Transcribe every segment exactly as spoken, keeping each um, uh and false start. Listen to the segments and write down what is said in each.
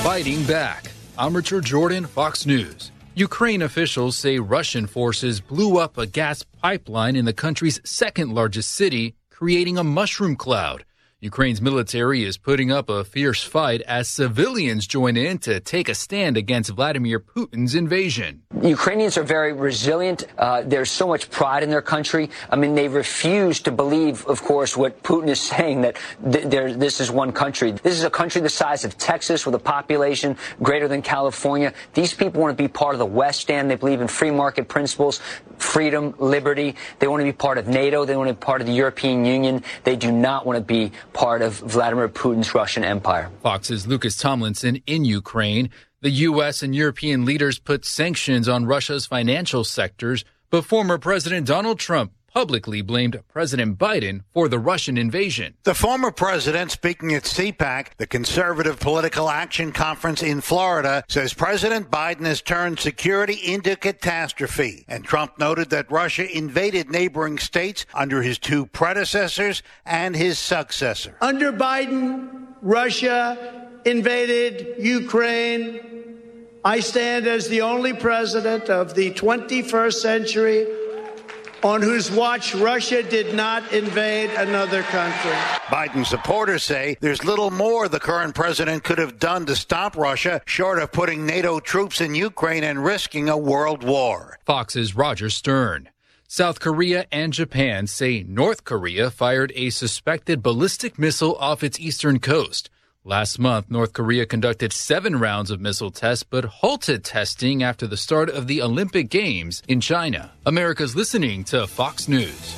Fighting back. I'm Richard Jordan, Fox News. Ukraine officials say Russian forces blew up a gas pipeline in the country's second largest city, creating a mushroom cloud. Ukraine's military is putting up a fierce fight as civilians join in to take a stand against Vladimir Putin's invasion. Ukrainians are very resilient. Uh, there's so much pride in their country. I mean, they refuse to believe, of course, what Putin is saying, that th- there, this is one country. This is a country the size of Texas with a population greater than California. These people want to be part of the West Stand. They believe in free market principles, freedom, liberty. They want to be part of NATO. They want to be part of the European Union. They do not want to be part of Vladimir Putin's Russian empire. Fox's Lucas Tomlinson in Ukraine. The U S and European leaders put sanctions on Russia's financial sectors, but former President Donald Trump publicly blamed President Biden for the Russian invasion. The former president, speaking at CPAC, the Conservative Political Action Conference in Florida, says President Biden has turned security into catastrophe. And Trump noted that Russia invaded neighboring states under his two predecessors and his successor. Under Biden, Russia invaded Ukraine. I stand as the only president of the twenty-first century on whose watch Russia did not invade another country. Biden supporters say there's little more the current president could have done to stop Russia, short of putting NATO troops in Ukraine and risking a world war. Fox's Roger Stern. South Korea and Japan say North Korea fired a suspected ballistic missile off its eastern coast. Last month, North Korea conducted seven rounds of missile tests, but halted testing after the start of the Olympic Games in China. America's listening to Fox News.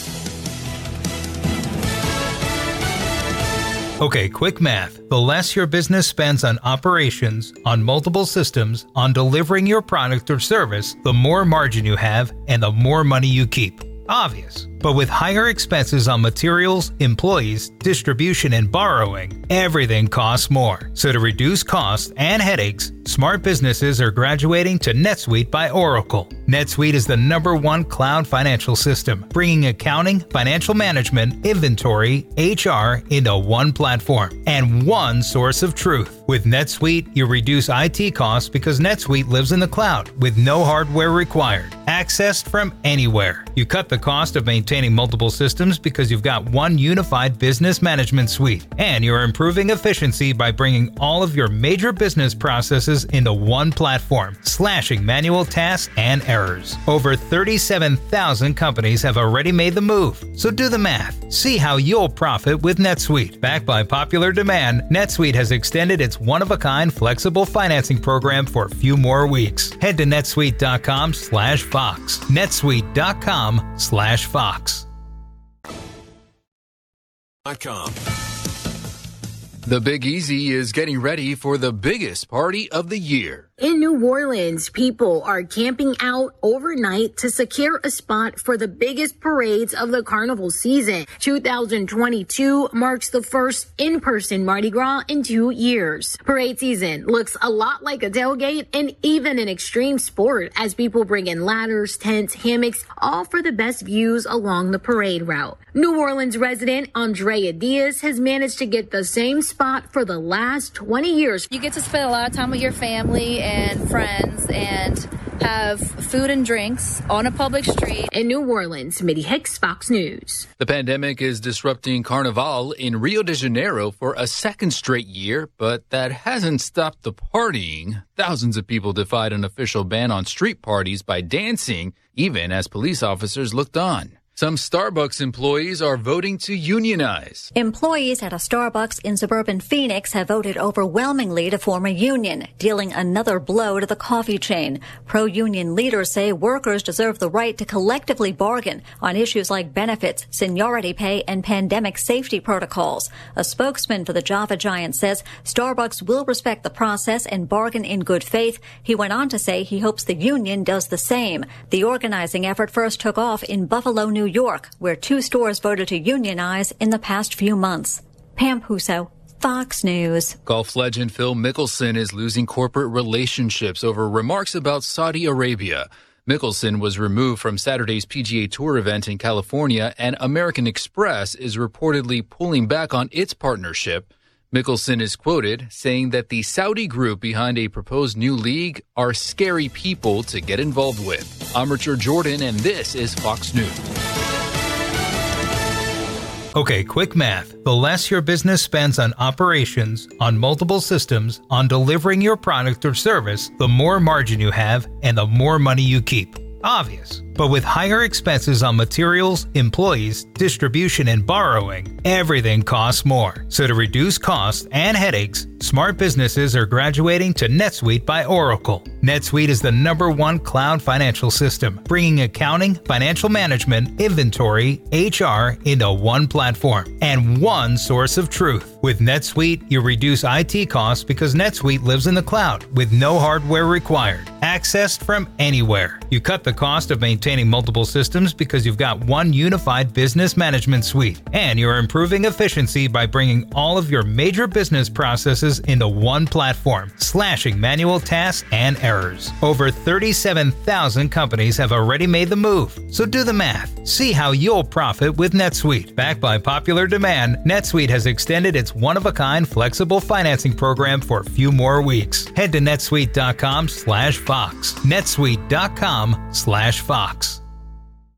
Okay, quick math. The less your business spends on operations, on multiple systems, on delivering your product or service, the more margin you have and the more money you keep. Obvious. But with higher expenses on materials, employees, distribution, and borrowing, everything costs more. So to reduce costs and headaches, smart businesses are graduating to NetSuite by Oracle. NetSuite is the number one cloud financial system, bringing accounting, financial management, inventory, H R into one platform and one source of truth. With NetSuite, you reduce I T costs because NetSuite lives in the cloud with no hardware required, accessed from anywhere. You cut the cost of maintaining multiple systems because you've got one unified business management suite, and you're improving efficiency by bringing all of your major business processes into one platform, slashing manual tasks and errors. Over thirty-seven thousand companies have already made the move, so do the math. See how you'll profit with NetSuite. Backed by popular demand, NetSuite has extended its one-of-a-kind flexible financing program for a few more weeks. Head to netsuite.com slash Fox. netsuite.com slash Fox. The Big Easy is getting ready for the biggest party of the year. In New Orleans, people are camping out overnight to secure a spot for the biggest parades of the carnival season. two thousand twenty-two marks the first in-person Mardi Gras in two years. Parade season looks a lot like a tailgate and even an extreme sport as people bring in ladders, tents, hammocks, all for the best views along the parade route. New Orleans resident Andrea Diaz has managed to get the same spot for the last twenty years. You get to spend a lot of time with your family and friends and have food and drinks on a public street. In New Orleans, Mitty Hicks, Fox News. The pandemic is disrupting Carnival in Rio de Janeiro for a second straight year, but that hasn't stopped the partying. Thousands of people defied an official ban on street parties by dancing, even as police officers looked on. Some Starbucks employees are voting to unionize. Employees at a Starbucks in suburban Phoenix have voted overwhelmingly to form a union, dealing another blow to the coffee chain. Pro-union leaders say workers deserve the right to collectively bargain on issues like benefits, seniority pay, and pandemic safety protocols. A spokesman for the Java Giant says Starbucks will respect the process and bargain in good faith. He went on to say he hopes the union does the same. The organizing effort first took off in Buffalo, New York, where two stores voted to unionize in the past few months. Pam Huso, Fox News. Golf legend Phil Mickelson is losing corporate relationships over remarks about Saudi Arabia. Mickelson was removed from Saturday's P G A Tour event in California, and American Express is reportedly pulling back on its partnership. Mickelson is quoted saying that the Saudi group behind a proposed new league are scary people to get involved with. I'm Richard Jordan, and this is Fox News. Okay, quick math. The less your business spends on operations, on multiple systems, on delivering your product or service, the more margin you have and the more money you keep. Obvious. But with higher expenses on materials, employees, distribution, and borrowing, everything costs more. So to reduce costs and headaches, smart businesses are graduating to NetSuite by Oracle. NetSuite is the number one cloud financial system, bringing accounting, financial management, inventory, H R into one platform and one source of truth. With NetSuite, you reduce I T costs because NetSuite lives in the cloud with no hardware required, accessed from anywhere. You cut the cost of maintaining multiple systems because you've got one unified business management suite, and you're improving efficiency by bringing all of your major business processes into one platform, slashing manual tasks and errors. Over thirty-seven thousand companies have already made the move, so do the math. See how you'll profit with NetSuite. Backed by popular demand, NetSuite has extended its one-of-a-kind flexible financing program for a few more weeks. Head to netsuite dot com slash Fox. netsuite dot com slash Fox.